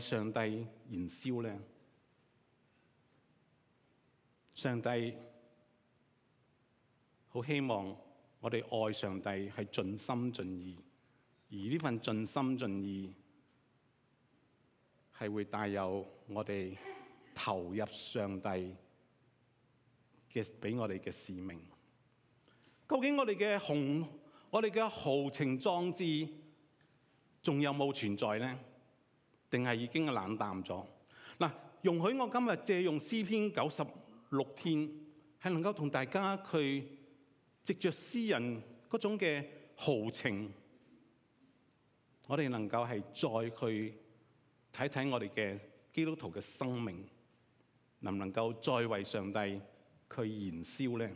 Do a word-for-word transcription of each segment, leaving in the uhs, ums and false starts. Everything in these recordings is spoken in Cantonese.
上帝燃燒呢？上帝好希望我哋愛上帝係盡心盡意，而呢份盡心盡意係會帶有我哋投入上帝嘅俾我哋嘅使命。究竟我哋嘅雄，我哋嘅豪情壯志仲有冇存在呢？定係已經冷淡咗？嗱，容許我今日借用詩篇九十六篇，係能夠同大家去藉着詩人嗰種嘅豪情，我哋能夠係再去睇睇我哋嘅基督徒嘅生命，能唔能夠再為上帝去燃燒呢？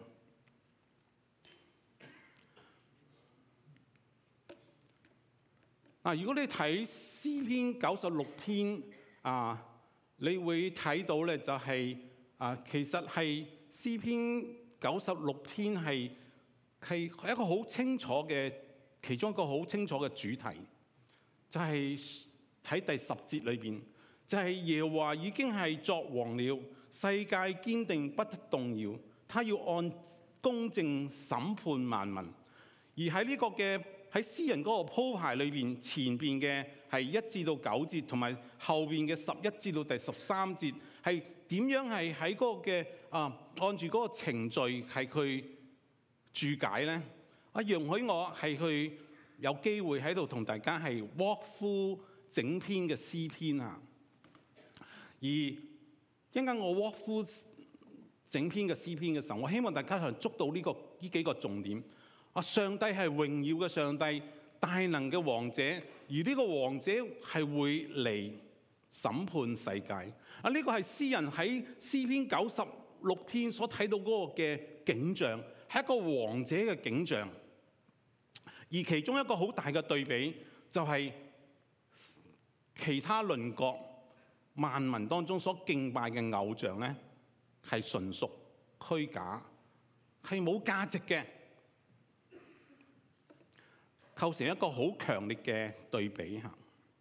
嗱，如果你睇詩篇九十六篇啊，你會睇到咧就係、是、啊，其實係詩篇九十六篇係係一個好清楚嘅其中一個好清楚嘅主題，就係、是、喺第十節裏邊，就係、是、耶和華已經係作王了，世界堅定不得動搖，他要按公正審判萬民。而喺呢個嘅喺詩人嗰個鋪排裏邊，前邊嘅係一至到九節，同埋後邊嘅十一至到第十三節，係點樣係喺嗰個嘅啊按住嗰個程序係去注解咧？啊，容許我係去有機會喺度同大家係 walk through整篇嘅詩篇啊。而一陣間我 walk through整篇嘅詩篇嘅時候，我希望大家係捉到呢、這個呢幾個重點。啊！上帝係榮耀嘅上帝，大能嘅王者，而呢個王者係會嚟審判世界。啊！呢個係詩人喺詩篇九十六篇所睇到嗰個嘅景象，係一個王者嘅景象。而其中一個好大嘅對比，就係其他鄰國萬民當中所敬拜嘅偶像咧，係純屬虛假，係冇價值嘅。構成一個好強烈嘅對比嚇。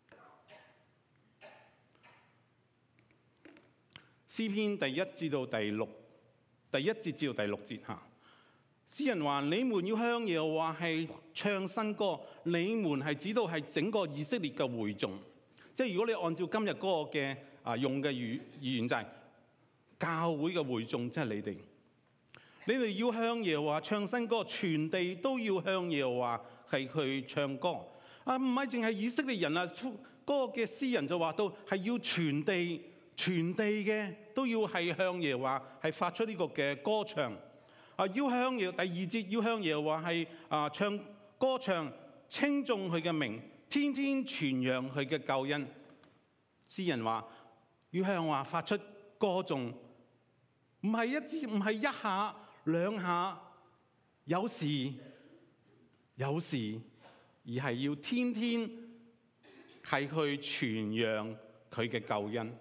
詩篇第一至到第六，第一節至到第六節嚇。詩人話：你們要向耶和華係唱新歌，你們係指到係整個以色列嘅會眾。即係如果你按照今日嗰個嘅啊用嘅語語言就係教會嘅會眾，即係你哋。你哋要向耶和華唱新歌，全地都要向耶和華係去唱歌。啊，唔係淨係以色列人啊，嗰、那個嘅詩人就話到係要全地、全地嘅都要係向耶和華係發出呢個嘅歌唱。啊，要向耶第二節要向耶和華係啊唱歌唱，稱頌佢嘅名，天天傳揚佢嘅救恩。詩人話要向華發出歌頌，唔係一支，唔係一下。兩下，有時有時，而係要天天係去傳揚佢嘅救恩。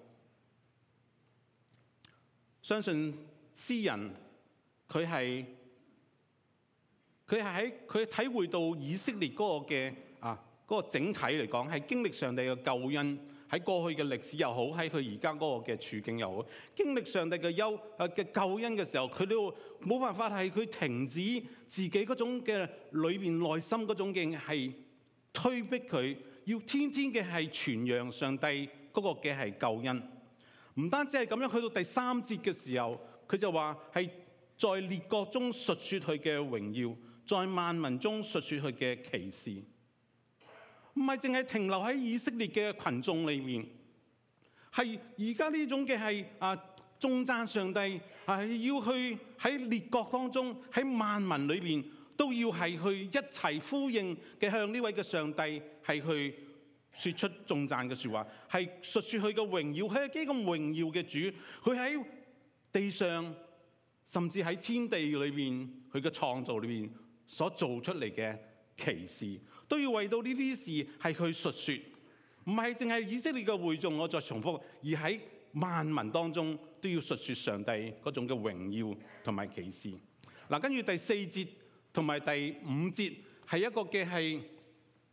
相信詩人佢係佢係喺佢體會到以色列嗰個嘅啊嗰個整體嚟講，係經歷上帝嘅救恩。喺過去嘅歷史又好，喺佢而家嗰個嘅處境又好，經歷上帝嘅優啊嘅救恩嘅時候，佢都冇辦法係佢停止自己嗰種嘅裏邊內心嗰種嘅係推逼佢，要天天嘅係傳揚上帝嗰個嘅係救恩。唔單止係咁樣，去到第三節嘅時候，佢就話係在列國中述説佢嘅榮耀，在萬民中述説佢嘅奇事。唔係淨係停留喺以色列嘅群眾裏面，係而家呢種嘅係啊，頌讚上帝係要去喺列國當中，喺萬民裏邊都要係去一齊呼應嘅向呢位嘅上帝係去説出頌讚嘅説話，係述説佢嘅榮耀，佢係幾咁榮耀嘅主，佢喺地上甚至喺天地裏邊佢嘅創造裏邊所做出嚟嘅奇事，都要為到呢啲事係去述說，唔係淨係以色列嘅會眾，我再重複，而喺萬民當中都要述說上帝嗰種嘅榮耀同埋奇事。嗱，跟住第四節同埋第五節係一個嘅係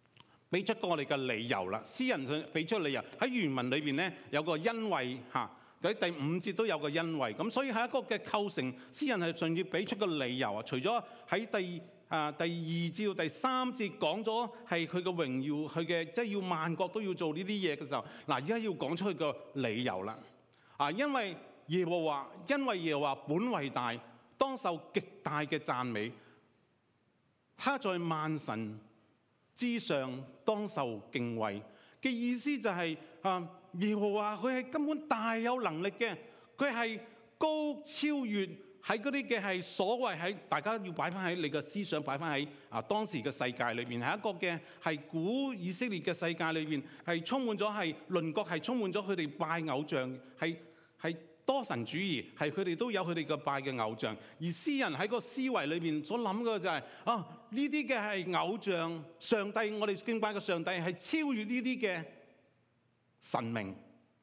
俾出過我哋嘅理由啦。詩人佢俾出理由喺原文裏邊咧有個因為嚇，喺第五節都有個因為。咁所以係一個嘅構成，詩人係順住俾出個理由啊。除咗喺第啊第二至到第三節講咗係佢嘅榮耀，佢嘅即係要萬國都要做呢啲嘢嘅時候，嗱而家要講出佢個理由啦。啊，因為耶和華，因為耶和華本為大，當受極大嘅讚美。他在萬神之上，當受敬畏嘅意思就係、是、啊，耶和華佢係根本大有能力嘅，佢係高超越喺嗰啲嘅係所謂喺大家要擺翻喺你嘅思想，擺翻喺啊當時嘅世界裏邊，係一個嘅係古以色列嘅世界裏邊，係充滿咗係鄰國係充滿咗佢哋拜偶像，係係。多神主義係佢哋都有佢哋嘅拜嘅偶像，而詩人喺個思維裏邊所諗嘅就係、是、啊呢啲嘅係偶像，上帝我哋敬拜嘅上帝係超越呢啲嘅神明，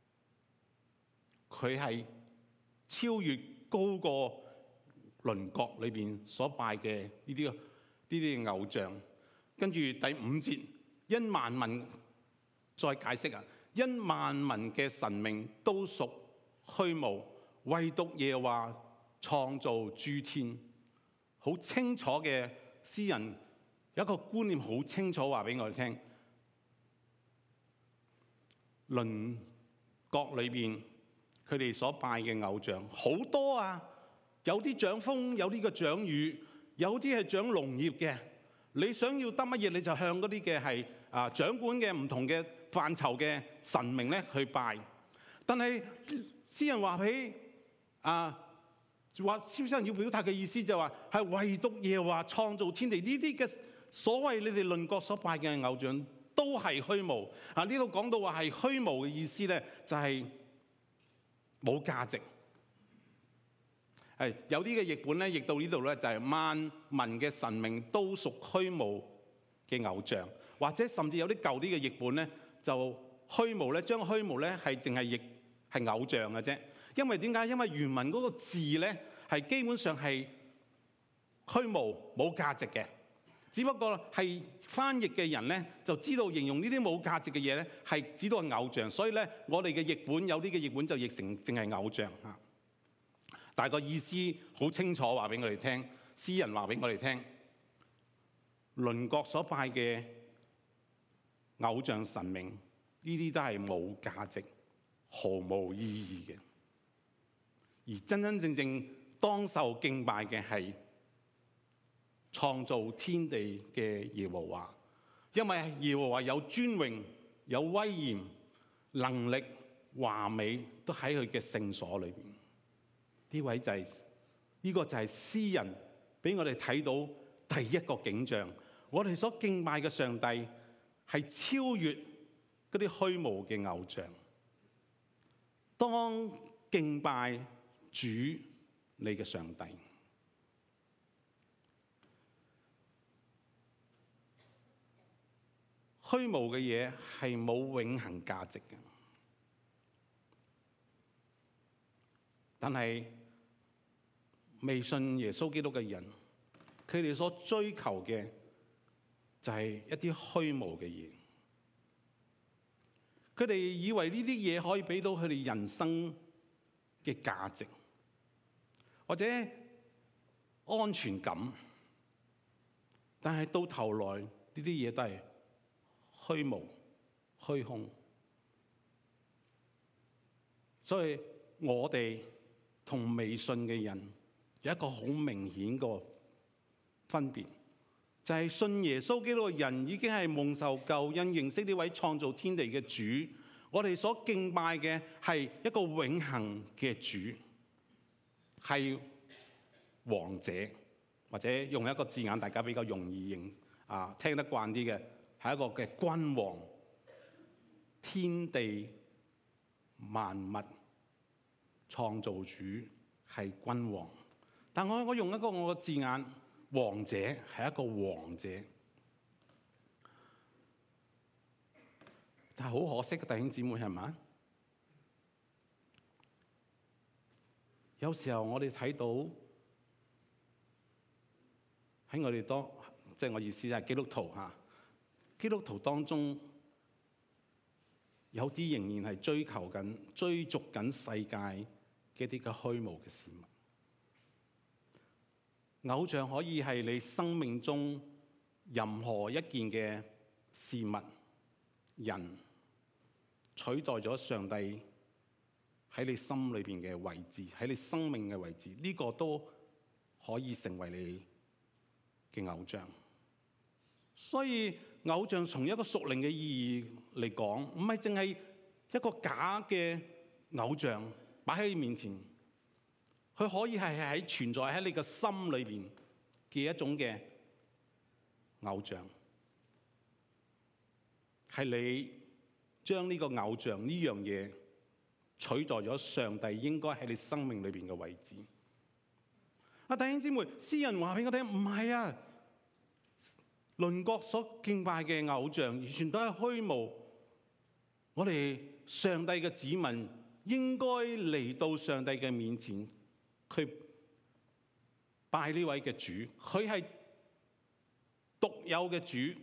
佢係超越高過鄰國裏邊所拜嘅呢啲呢啲嘅偶像。跟住第五節，因萬民再解釋啊，因萬民嘅神明都屬虛無，唯獨耶和華創造諸天。好清楚嘅詩人有一個觀念，好清楚話俾我哋聽。鄰國裏邊佢哋所拜嘅偶像好多啊，有啲長風，有啲嘅長雨，有啲係長農業嘅。你想要得乜嘢，你就向嗰啲嘅係啊掌管嘅唔同嘅範疇嘅神明咧去拜。但係詩人話起啊，話詩人要表達嘅意思就係話係唯獨耶和華創造天地，呢啲嘅所謂你哋鄰國所拜嘅偶像都係虛無啊！呢度講到話係虛無嘅意思咧，就係冇價值。係有啲嘅譯本咧，譯到呢度咧就係萬民嘅神明都屬虛無嘅偶像，或者甚至有啲舊啲嘅譯本咧就虛無咧，將虛無咧係淨係譯係偶像嘅啫。因為點解？因為原文嗰個字咧係基本上係虛無冇價值嘅，只不過係翻譯嘅人咧就知道形容呢啲冇價值嘅嘢咧係指到係偶像，所以咧我哋嘅譯本有啲嘅譯本就譯成淨係偶像嚇。但係個意思好清楚，話俾我哋聽，詩人話俾我哋聽，鄰國所拜嘅偶像神明呢啲都係冇價值、毫無意義嘅，而真真正正當受敬拜嘅係創造天地嘅耶和華，因為耶和華有尊榮、有威嚴、能力、華美，都喺佢嘅聖所裏邊。呢位就係、是、呢、這個就係詩人俾我哋睇到第一個景象，我哋所敬拜嘅上帝係超越嗰啲虛無嘅偶像。當敬拜主你嘅上帝，虛無嘅嘢係冇永恆價值嘅，但係未信耶穌基督嘅人，佢哋所追求嘅就係一啲虛無嘅嘢。佢哋以為呢啲嘢可以俾到佢哋人生嘅價值，或者安全感，但係到頭來呢啲嘢都係虛無、虛空。所以我哋同未信嘅人有一個好明顯個分別，就係信耶穌基督嘅人已經係蒙受救恩，認識呢位創造天地嘅主。我哋所敬拜嘅係一個永恆嘅主，係王者，或者用一個字眼大家比較容易認啊聽得慣啲嘅，係一個嘅君王，天地萬物創造主係君王。但我我用一個我嘅字眼，王者係一個王者。但係好可惜嘅，弟兄姊妹係咪？有時候我哋睇到喺我哋當，即係我意思係基督徒嚇， 基督徒當中有啲仍然係追求緊、追逐緊世界嘅一啲嘅虛無嘅事物。偶像可以係你生命中任何一件嘅事物、人，取代咗上帝喺你心裏邊嘅位置，喺你生命嘅位置，呢個都可以成為你嘅偶像。所以偶像從一個屬靈嘅意義嚟講，唔係淨係一個假嘅偶像擺喺你面前，佢可以係喺存在喺你嘅心裏邊嘅一種嘅偶像，係你將呢個偶像呢樣嘢取代咗上帝應該喺你生命裏邊嘅位置。啊，弟兄姊妹，詩人話俾我聽，唔係啊，鄰國所敬拜嘅偶像完全都係虛無。我哋上帝嘅子民應該嚟到上帝嘅面前去拜呢位嘅主，佢係獨有嘅主，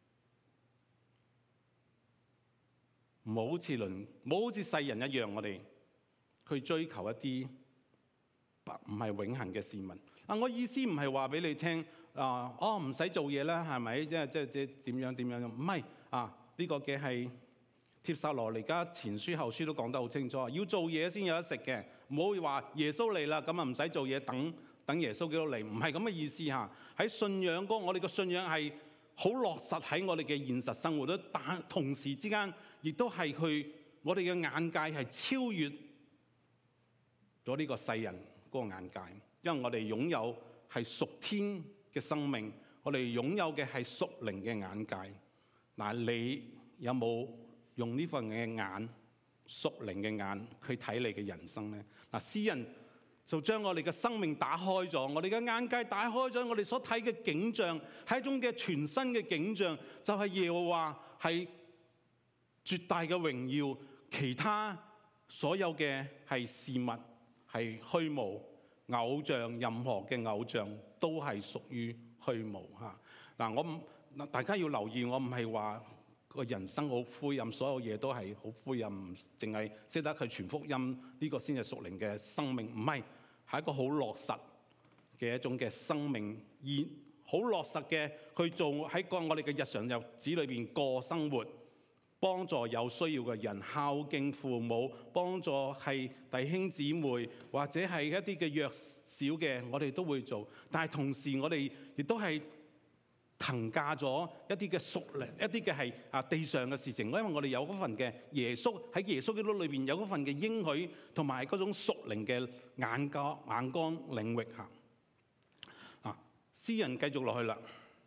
唔好好似鄰，唔好好似世人一樣，我哋去追求一啲唔係永恆嘅事物。啊，我意思唔係話俾你聽啊，哦唔使做嘢啦，係咪？即係即係即係點樣點樣？唔係啊，呢個嘅係帖撒羅尼迦前書後書都講得好清楚，要做嘢先有得食嘅，唔好話耶穌嚟啦，咁啊唔使做嘢，等等耶穌基督嚟，唔係咁嘅意思嚇。喺信仰嗰，我哋嘅信仰係好落實喺我哋嘅現實生活都，但同時之間亦都係去我哋嘅眼界係超越咗呢個世人嗰個眼界，因為我哋擁有係屬天嘅生命，我哋擁有嘅係屬靈嘅眼界。嗱，你有冇用呢份嘅眼、屬靈嘅眼去睇你嘅人生咧？嗱，詩人就將我哋嘅生命打開咗，我哋嘅眼界打開咗，我哋所睇嘅景象係一種嘅全新嘅景象，就係耶和華係絕大嘅榮耀，其他所有嘅係事物係虛無，偶像任何嘅偶像都係屬於虛無嚇。嗱，我唔大家要留意，我唔係話個人生好灰暗，所有嘢都係好灰暗，淨係識得去傳福音呢個先係屬靈嘅生命，唔係，係一個好落實嘅一種嘅生命，而好落實嘅去做喺個我哋嘅日常日子裏邊過生活，幫助有需要嘅人，孝敬父母，幫助係弟兄姊妹或者係一啲嘅弱小嘅，我哋都會做。但係同時我哋亦都係騰架咗一啲嘅屬靈，一啲嘅係啊地上嘅事情，因為我哋有嗰份嘅耶穌喺耶穌基督裏邊有嗰份嘅應許，同埋嗰種屬靈嘅眼光眼光領域下。啊，詩人繼續落去啦，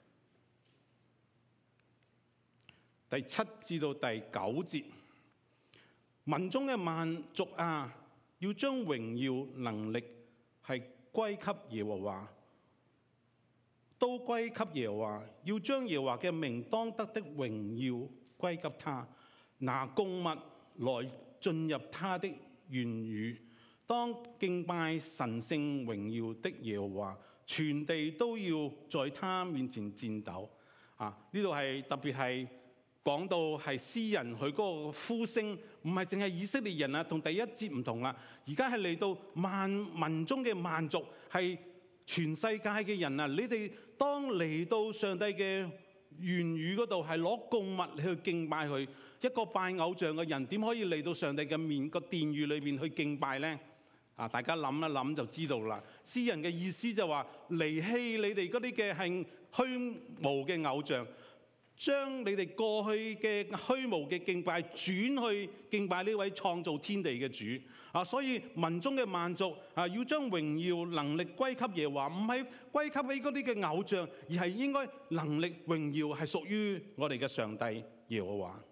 第七至到第九節，民中嘅萬族啊，要將榮耀能力係歸給耶和華。都歸給耶和華，要將耶和華嘅名當得的榮耀歸給他。拿供物來進入他的院宇，當敬拜神聖榮耀的耶和華，全地都要在他面前戰鬥。啊，呢度係特別係講到係詩人佢嗰個呼聲，唔係淨係以色列人啊，同第一節唔同啦。而家係嚟到萬民中嘅萬族，係全世界嘅人啊！你哋當嚟到上帝嘅院宇嗰度，係攞供物嚟去敬拜佢。一個拜偶像嘅人點可以嚟到上帝嘅面個殿宇裏邊去敬拜咧？啊，大家諗一諗就知道啦。詩人嘅意思就話離棄你哋嗰啲嘅係虛無嘅偶像，將你哋過去嘅虛無嘅敬拜轉去敬拜呢位創造天地嘅主啊！所以民中嘅萬族啊，要將榮耀能力歸給耶和華，唔係歸給俾嗰啲嘅偶像，而係應該能力榮耀係屬於我哋嘅上帝耶和華。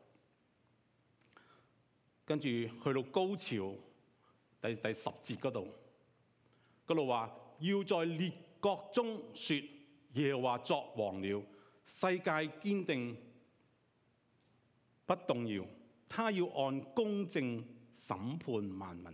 跟住去到高潮第第十節嗰度，嗰度話要在列國中說耶和華作王了。世界堅定不動搖，他要按公正審判萬民。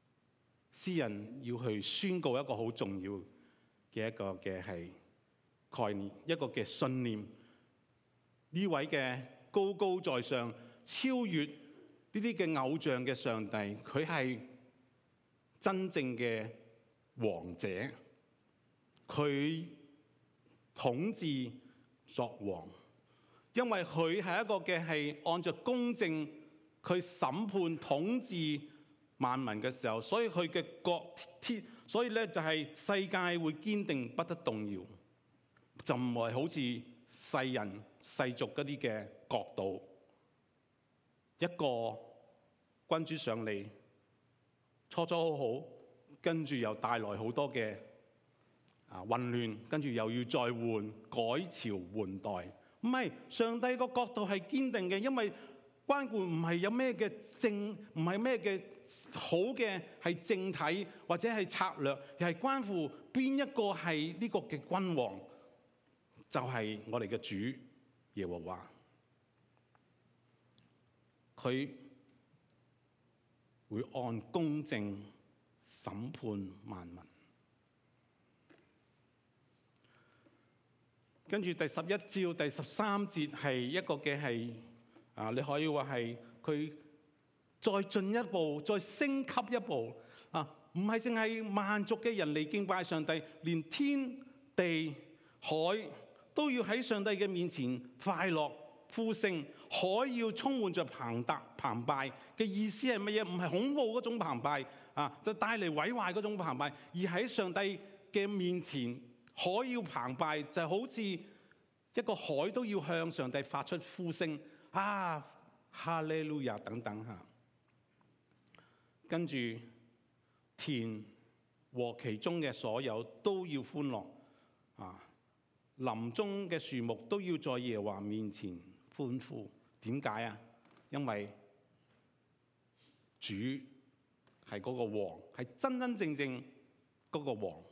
詩人要去宣告一個好重要嘅一個嘅係概念，一個嘅信念。呢位嘅高高在上、超越呢啲嘅偶像嘅上帝，佢係真正嘅王者，佢統治作王，因為佢係一個嘅係按照公正去審判統治萬民嘅時候，所以佢嘅國天，所以咧就係世界會堅定不得動搖，就唔係好似世人世俗嗰啲嘅國度，一個君主上嚟，初初好好，跟住又帶來好多嘅啊混亂，跟住又要再換改朝換代。唔係，上帝個角度係堅定嘅，因為關顧唔係有咩嘅政，唔係咩嘅好嘅係政體或者係策略，而係關乎邊一個係呢個嘅君王，就係、是、我哋嘅主耶和華。佢會按公正審判萬民。跟住第十一至第十三節係一個嘅係啊，你可以話係佢再進一步、再升級一步啊！唔係淨係萬族嘅人嚟敬拜上帝，連天地海都要喺上帝嘅面前快樂呼聲。海要充滿着澎湃澎湃嘅意思係乜嘢？唔係恐怖嗰種澎湃啊，就帶嚟毀壞嗰種澎湃，而喺上帝嘅面前。海要澎湃，就好似一個海都要向上帝發出呼聲啊！哈利路亞等等嚇，跟住田和其中嘅所有都要歡樂啊！林中嘅樹木都要在耶和華面前歡呼。點解啊？因為主係嗰個王，係真真正正嗰個王。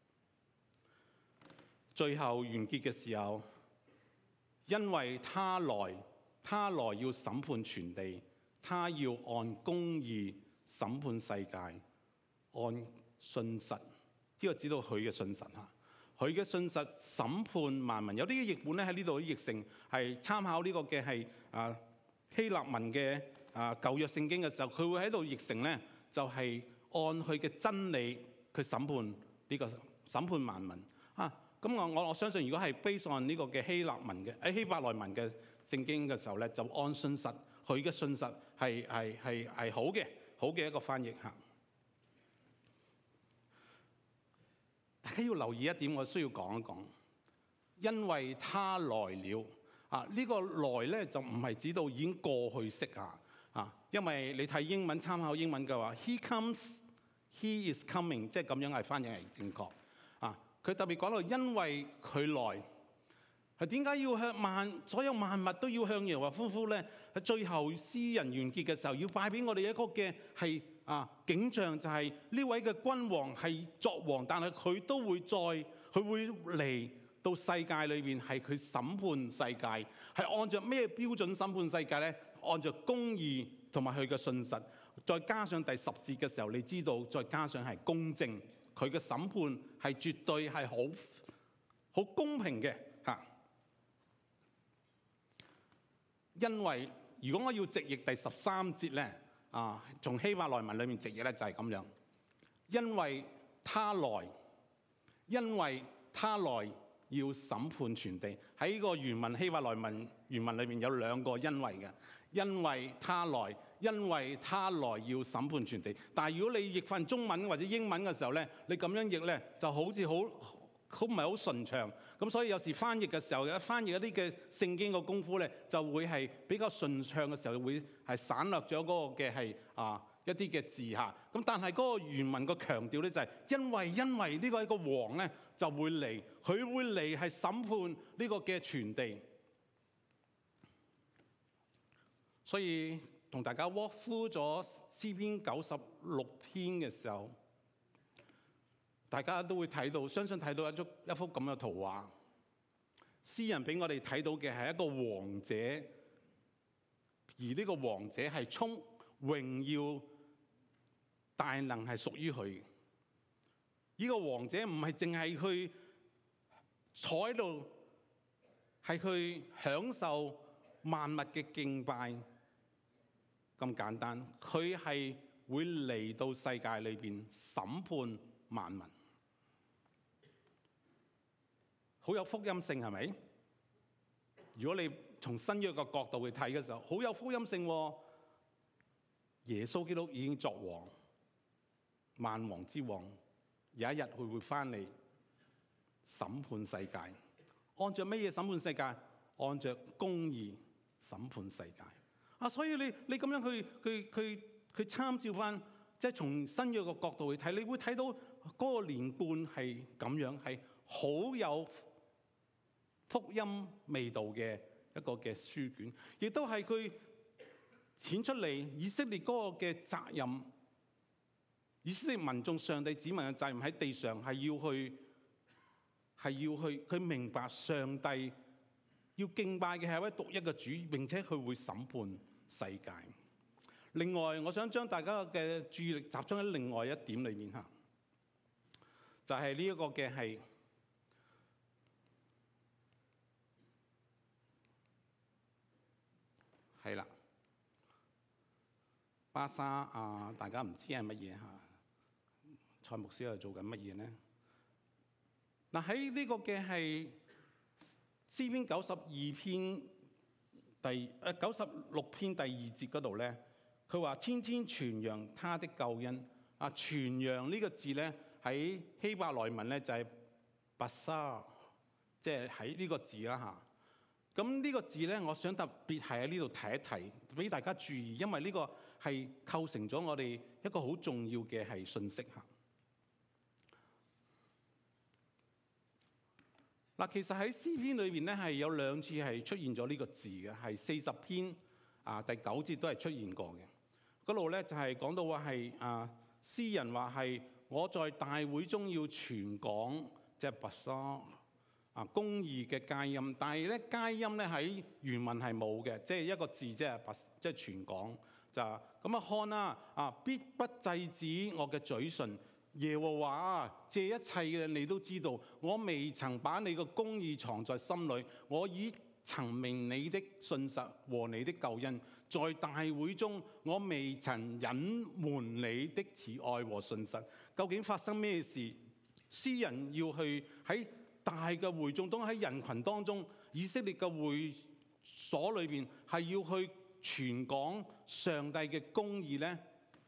最後完結嘅時候，因為他來，他來要審判全地，他要按公義審判世界，按信實，呢、這個指到佢嘅信實嚇，佢嘅信實審判萬民。有啲嘅譯本咧喺呢度啲譯成係參考呢個嘅係啊希臘文嘅啊舊約聖經嘅時候，佢會喺度譯成咧就係、是、按佢嘅真理去審判呢、這個審判萬民啊。咁我我我相信，如果係 based on 呢個嘅希臘文嘅喺希伯來文嘅聖經嘅時候咧，就按信實，佢嘅信實係係係係好嘅，好嘅一個翻譯嚇。大家要留意一點，我需要講一講，因為他來了啊！呢、這個來咧就唔係指到已經過去式啊啊，因為你睇英文參考英文嘅話 ，He comes, He is coming， 即係咁樣係翻譯係正確啊。佢特別講到，因為佢來，係點解要向萬所有萬物都要向耶和華歡呼咧？喺最後詩人完結嘅時候，要拜俾我哋一個嘅係啊景象，就係呢位嘅君王係作王，但係佢都會再佢會嚟到世界裏邊，係佢審判世界，係按照咩標準審判世界咧？按照公義同埋佢嘅信實，再加上第十節嘅時候，你知道，再加上係公正。佢嘅審判係絕對係好好公平嘅嚇，因為如果我要直譯第十三節咧，啊，從希伯來文裏面直譯咧就係咁樣，因為他來，因為他來要審判全地。喺呢個原文希伯來文原文裏面有兩個因為嘅，因為他來。因為他來要審判全地，但係如果你譯翻中文或者英文嘅時候咧，你咁樣譯咧就好似好好唔係好順暢。咁所以有時翻譯嘅時候，有翻譯一啲嘅聖經嘅功夫咧，就會係比較順暢嘅時候，會係省略咗嗰個嘅係啊一啲嘅字嚇。咁但係嗰個原文個強調咧就係因為因為呢個一個王咧就會嚟，佢會嚟係審判呢個嘅全地，所以。同大家 walk through 咗詩篇九十六篇嘅時候，大家都會睇到，相信睇到一幅一幅咁嘅圖畫。詩人俾我哋睇到嘅係一個王者，而呢個王者係充榮耀大能係屬於佢。呢個王者唔係淨係去坐喺度係去享受萬物嘅敬拜咁簡單，佢係會嚟到世界裏邊審判萬民，好有福音性係咪？如果你從新約嘅角度去睇嘅時候，好有福音性喎。耶穌基督已經作王，萬王之王，有一日佢會翻嚟審判世界。按照乜嘢審判世界？按照公義審判世界。啊，所以你你咁樣去去去去參照翻，即係從新約嘅角度去睇，你會睇到嗰個連貫係咁樣，係好有福音味道嘅一個嘅書卷，亦都係佢顯出嚟以色列嗰個嘅責任，以色列民眾上帝子民嘅責任喺地上係要去係要去佢明白上帝要敬拜嘅係一位獨一嘅主，並且佢會審判世界。另外，我想將大家嘅注意力集中喺另外一點裏面嚇，就係呢一個嘅係係啦。巴沙啊，大家唔知係乜嘢嚇？蔡牧師喺度做緊乜嘢呢？嗱，喺呢個嘅係詩篇九十二篇第誒九十六篇第二節嗰度咧，佢話天天傳揚他的救恩。啊，傳揚呢個字咧喺希伯來文咧就係巴沙，即係喺呢個字啦嚇。咁呢個字咧，我想特別係喺呢度提一提，俾大家注意，因為呢個係構成咗我哋一個好重要嘅係信息嚇。嗱，其實喺詩篇裏邊咧係有兩次係出現咗呢個字嘅，係四十篇啊第九節都係出現過嘅。嗰度咧就係講到話係啊詩人話係我在大會中要傳講，即係巴沙。啊，公義嘅佳音，但係咧佳音咧喺原文係冇嘅，即係一個字，即係白，即係傳講就咁啊。看啦，啊必不制止我嘅嘴唇，耶和華啊，這一切嘅你都知道，我未曾把你嘅公義藏在心裏，我已曾明你的信實和你的救恩，在大會中我未曾隱瞞你的慈愛和信實。究竟發生咩事？詩人要去喺大嘅會眾當喺人群當中，以色列嘅會所裏邊係要去傳講上帝嘅公義呢？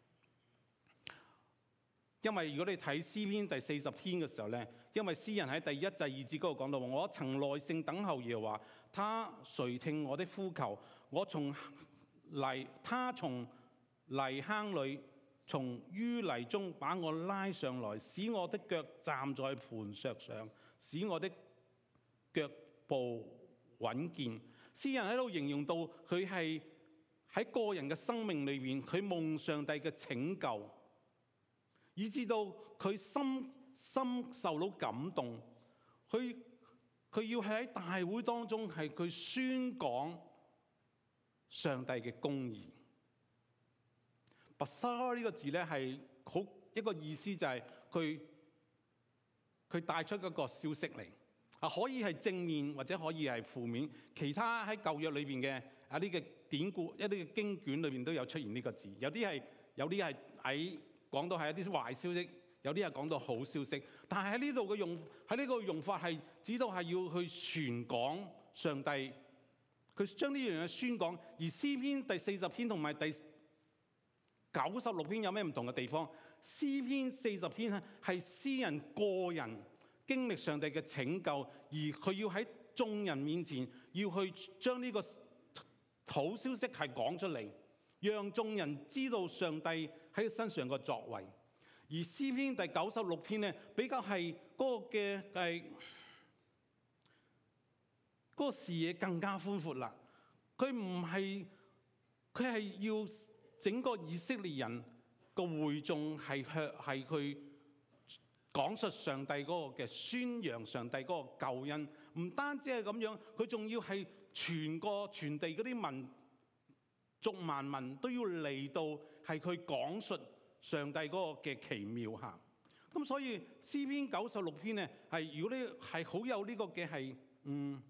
因為如果你睇詩篇第四十篇嘅時候呢，因為詩人喺第一至二節嗰度講到，我曾耐性等候耶和華，他垂聽我的呼求，我從泥，他從泥坑裏，從淤泥中把我拉上來，使我的腳站在磐石上，使我的腳步穩健。詩人喺度形容到佢係喺個人嘅生命裏邊，佢蒙上帝嘅拯救，以至到佢心心受到感動。佢佢要喺大會當中係佢宣講上帝嘅公義。巴沙呢個字咧係好一個意思，就係佢佢帶出一個消息嚟啊，可以係正面或者可以係負面。其他喺舊約裏邊嘅啊呢個典故一啲嘅經卷裏邊都有出現呢個字，有啲係有啲係喺講到係一啲壞消息，有啲係講到好消息。但係喺呢度嘅用喺呢個用法係指到係要去傳講上帝，佢將呢樣嘢宣講。而詩篇第四十篇同埋第九十六篇有咩唔同嘅地方？詩篇四十篇係詩人個人經歷上帝嘅拯救，而佢要喺眾人面前要去將呢個好消息係講出嚟，讓眾人知道上帝喺佢身上嘅作為。而詩篇第九十六篇咧比較係嗰個嘅係嗰個視野更加寬闊啦。佢唔係佢係要整個以色列人個會眾係向係去講述上帝嗰個嘅宣揚上帝嗰個救恩，唔單止係咁樣，佢仲要係全個全地嗰啲民族萬民都要嚟到係去講述上帝嗰個嘅奇妙嚇。 咁所以詩篇九十六篇咧，係如果你係好有呢個嘅係嗯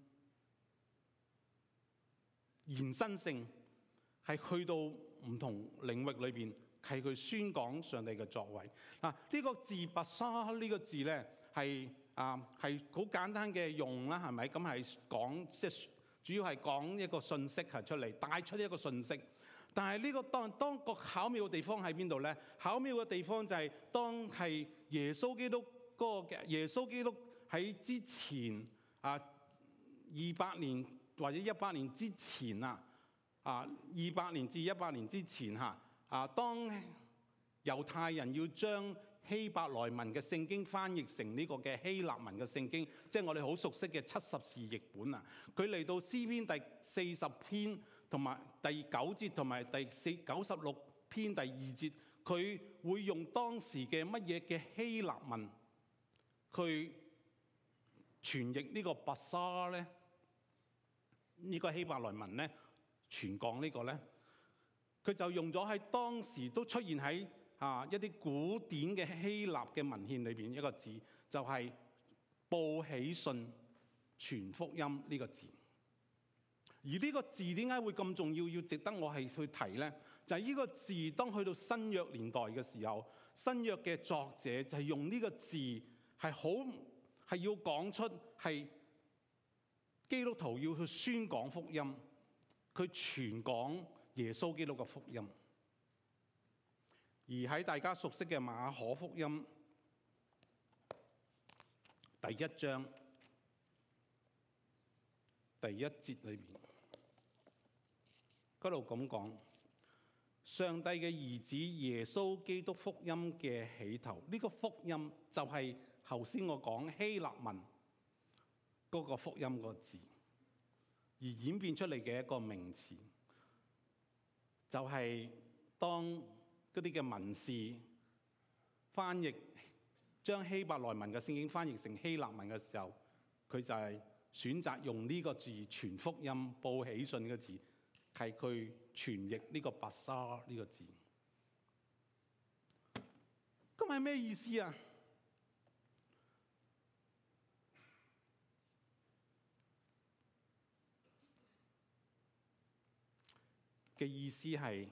延伸性，係去到唔同領域裏邊，係佢宣講上帝嘅作為。嗱，呢個字拔沙呢個字咧係啊係好簡單嘅用啦，係咪？咁係講即係主要係講一個信息係出嚟，帶出一個信息。但係呢個當當個巧妙嘅地方喺邊度咧？巧妙嘅地方就係當係耶穌基督嗰個嘅耶穌基督喺之前啊二百年或者一百年之前啊啊二百年至一百年之前嚇啊，當猶太人要將希伯來文嘅聖經翻譯成呢個嘅希臘文嘅聖經，即係我哋好熟悉嘅七十士譯本啊。佢嚟到詩篇第四十篇同埋第九節同埋第四九十六篇第二節，佢會用當時嘅乜嘢嘅希臘文去傳譯呢個拔沙咧？呢個希伯來文咧傳講呢個咧，佢就用咗喺當時都出現喺啊一啲古典嘅希臘嘅文獻裏邊一個字，就係報喜信傳福音呢個字。而呢個字點解會咁重要，要值得我係去提咧？就係呢個字當去到新約年代嘅時候，新約嘅作者就係用呢個字係好係要講出係基督徒要去宣講福音，佢傳講耶穌基督嘅福音。而喺大家熟悉嘅馬可福音第一章第一節裏邊，嗰度咁講：上帝嘅兒子耶穌基督福音嘅起頭。呢個福音就係頭先我講希臘文嗰個福音個字，而演變出嚟嘅一個名詞，就係當嗰啲嘅文士翻譯將希伯來文嘅聖經翻譯成希臘文嘅時候，佢就係選擇用呢個字傳福音、報喜訊嘅字，係佢傳譯呢個拔沙呢個字。咁係咩意思啊？嘅意思係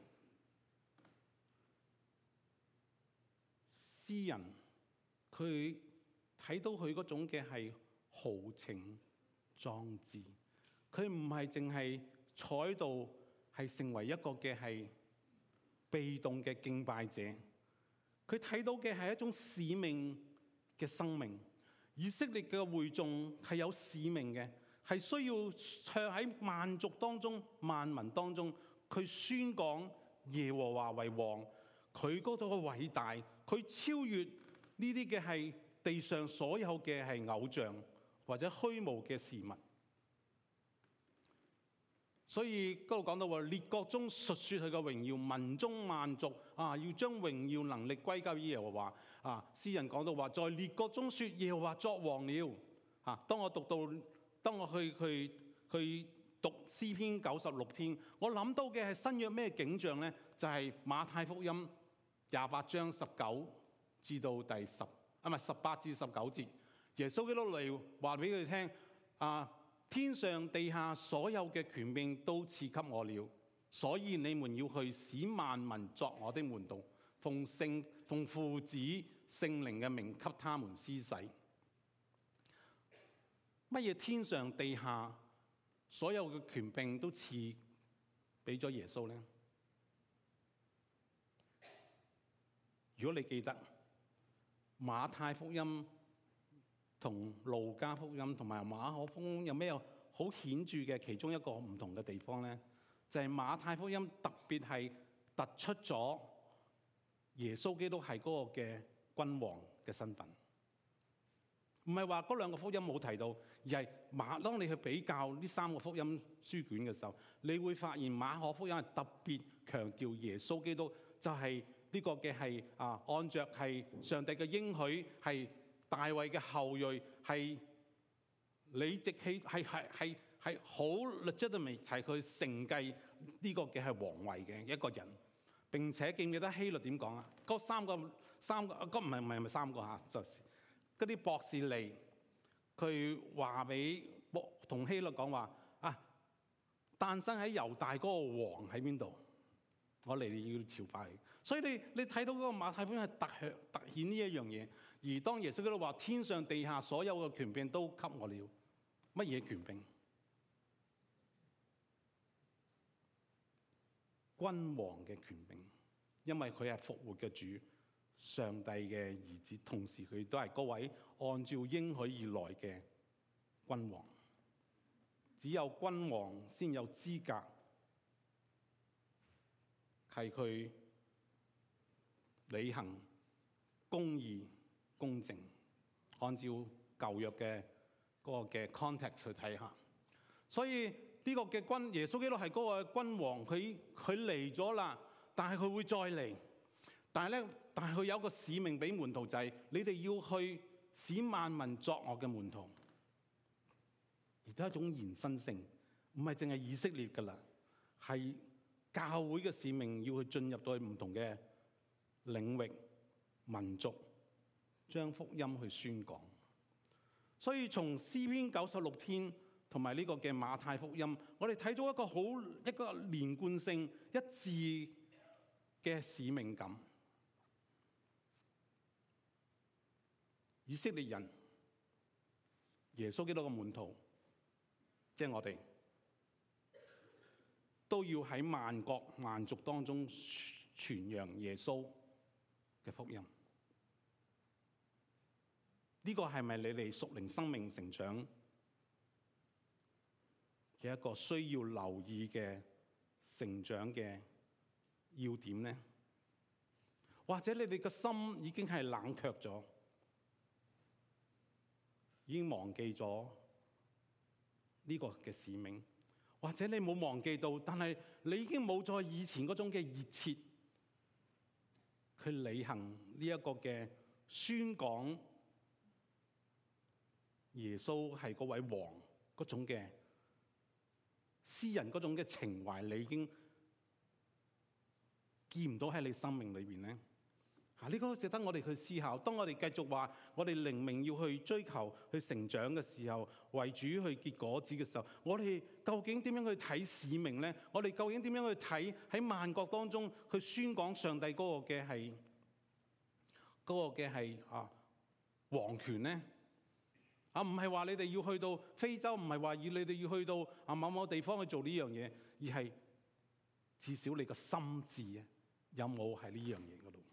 詩人佢睇到佢嗰種嘅係豪情壯志，佢唔係淨係坐喺度係成為一個嘅係被動嘅敬拜者，佢睇到嘅係一種使命嘅生命。以色列嘅會眾係有使命嘅，係需要唱喺萬族當中、萬民當中，佢宣講耶和華為王，佢嗰度嘅偉大，佢超越呢啲嘅係地上所有嘅係偶像或者虛無嘅事物。所以嗰度講到話，列國中述説佢嘅榮耀，民中萬族啊，要將榮耀能力歸咎於耶和華啊。詩人講到話，在列國中説耶和華作王了啊。當我讀到，當我去去去讀詩篇九十六篇，我諗到嘅係新約咩景象咧？就係、是、馬太福音廿八章十九至到第十啊，唔係十八至十九節，耶穌基督嚟話俾佢哋聽啊。天上地下所有嘅權柄都賜給我了，所以你們要去使萬民作我的門徒，奉聖奉父子聖靈嘅名給他們施洗。乜嘢天上地下所有嘅權柄都賜俾咗耶穌呢？如果你記得馬太福音同路加福音同埋馬可福音有咩好顯著嘅其中一個唔同嘅地方咧？就係、是、馬太福音特別係突出咗耶穌基督係嗰個嘅君王嘅身份，唔係話嗰兩個福音冇提到，而係馬當你去比較呢三個福音書卷嘅時候，你會發現馬可福音係特別強調耶穌基督就係呢個嘅係啊，按着係上帝嘅應許係。大衛嘅後裔係理直氣係係係係好 legitimate，係佢承繼呢個嘅係皇位嘅一個人。 並且記唔記得希律點講啊？嗰三個三個，嗰唔係唔係唔係三個嚇，就嗰啲博士嚟，佢話俾同希律講話啊，誕生喺猶大嗰個王喺邊度？我嚟要朝拜。所以你你睇到嗰個馬太福音係突顯突顯呢一樣嘢。而當耶穌基督話天上地下所有嘅權柄都給我了，乜嘢權柄？君王嘅權柄，因為佢係復活嘅主，上帝嘅兒子，同時佢都係嗰位按照應許而來嘅君王。只有君王先有資格係佢履行公義公正，按照舊約嘅嗰個嘅 context 去睇下。所以呢個嘅君耶穌基督係嗰個君王，佢佢嚟咗啦，但係佢會再嚟。但係咧，但係佢有一個使命俾門徒，就係、是、你哋要去使萬民作我嘅門徒，亦都係一種延伸性，唔係淨係以色列噶啦，係教會嘅使命要去進入到去唔同嘅領域、民族，將福音去宣講。所以從詩篇九十六篇同埋呢個嘅馬太福音，我哋睇到一個好一個連貫性一致嘅使命感。以色列人、耶穌基督嘅門徒，即係我哋，都要喺萬國萬族當中傳揚耶穌嘅福音。呢個係咪你哋屬靈生命成長嘅一個需要留意嘅成長嘅要點呢？或者你哋個心已經係冷卻咗，已經忘記咗呢個嘅使命，或者你冇忘記到，但係你已經冇再以前嗰種嘅熱切去履行呢一個嘅宣講耶穌係嗰位王嗰種嘅詩人嗰種嘅情懷，你已經見唔到喺你生命裏邊咧。啊，呢個值得我哋去思考。當我哋繼續話我哋靈命要去追求去成長嘅時候，為主去結果子嘅時候，我哋究竟點樣去睇使命咧？我哋究竟點樣去睇喺萬國當中去宣講上帝嗰個嘅係嗰個嘅係啊王權咧？啊，唔係話你哋要去到非洲，唔係話要你哋要去到啊某某地方去做呢樣嘢，而係至少你個心智啊，有冇喺呢樣嘢嗰度？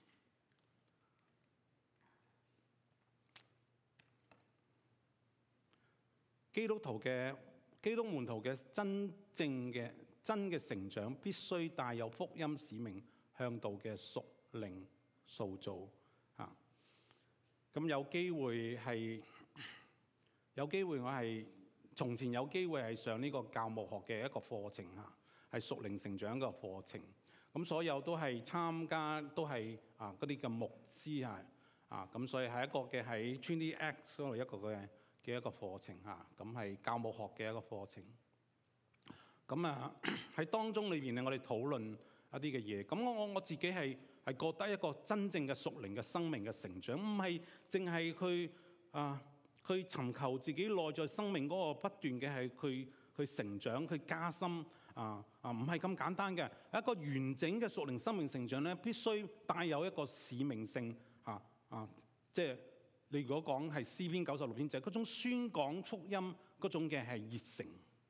基督徒嘅基督門徒嘅真正嘅真嘅成長，必須帶有福音使命向導嘅屬靈塑造啊！咁有機會係。有機會我係從前有機會係上呢個教牧學嘅一個課程嚇，係屬靈成長嘅課程。咁所有都係參加都係啊嗰啲嘅牧師係啊，咁所以係一個嘅喺 Trinity X 嗰度一個嘅嘅一個課程嚇，咁係教牧學嘅一個課程。咁啊喺當中裏邊咧，我哋討論一啲嘅嘢。咁我我我自己係係覺得一個真正嘅屬靈嘅生命嘅成長，唔係淨係去啊。去尋求自己內在生命嗰個不斷嘅係去去成長、去加深啊啊，唔係咁簡單嘅。一個完整嘅屬靈生命成長咧，必須帶有一個使命性啊啊！即係你如果講係詩篇九十六篇，就係嗰種宣講福音嗰種嘅係熱誠。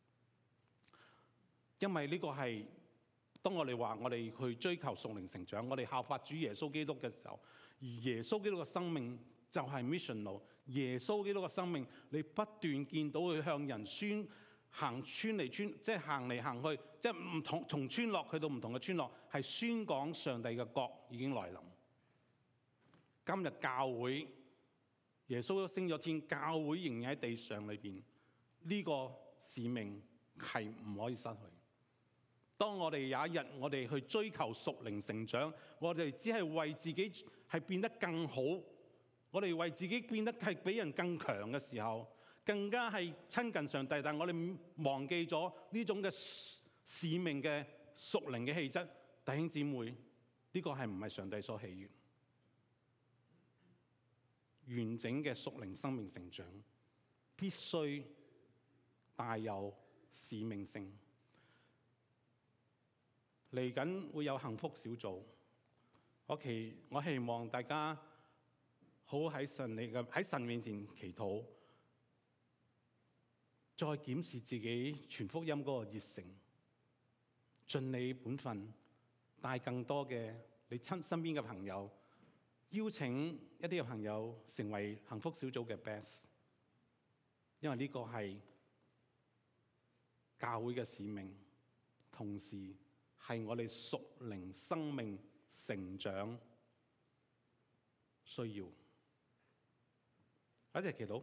因為呢個係當我哋話我哋去追求屬靈成長，我哋效法主耶穌基督嘅時候，而耶穌基督嘅生命就係 missional。耶穌基督嘅生命，你不斷見到佢向人宣行村嚟村，即係行嚟行去，即係唔同從村落去到唔同嘅村落，係宣講上帝嘅國已經來臨。今日教會耶穌都升咗天，教會仍然喺地上裏邊，呢個使命係唔可以失去。當我哋有一日我哋去追求屬靈成長，我哋只係為自己係變得更好。我哋為自己變得係比人更強嘅時候，更加係親近上帝，但係我哋忘記咗呢種嘅使命嘅屬靈嘅氣質。弟兄姊妹， 呢個係唔係上帝所喜悅？完整嘅屬靈生命成長必須帶有使命性。嚟緊會有幸福小組，我期我希望大家好喺神你嘅喺神面前祈禱，再檢視自己傳福音嗰個熱誠，盡你本分，帶更多嘅你親身邊嘅朋友，邀請一啲嘅朋友成為幸福小組嘅 best， 因為呢個係教會嘅使命，同時係我哋屬靈生命成長需要。一齊祈禱，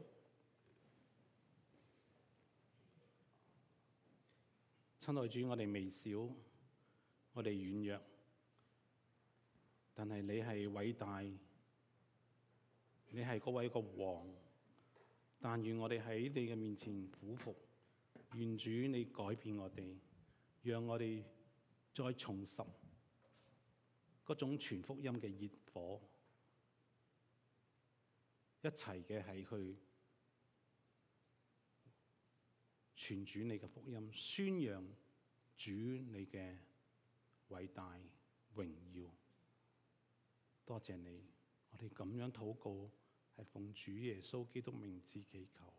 親愛主，我哋微小，我哋軟弱，但係你係偉大，你係嗰位個王。但願我哋喺你嘅面前俯伏，願主你改變我哋，讓我哋再重拾嗰種傳福音嘅熱火，一齊嘅係去傳主你嘅福音，宣揚主你嘅偉大榮耀。多謝你，我哋咁樣禱告，係奉主耶穌基督名字祈求。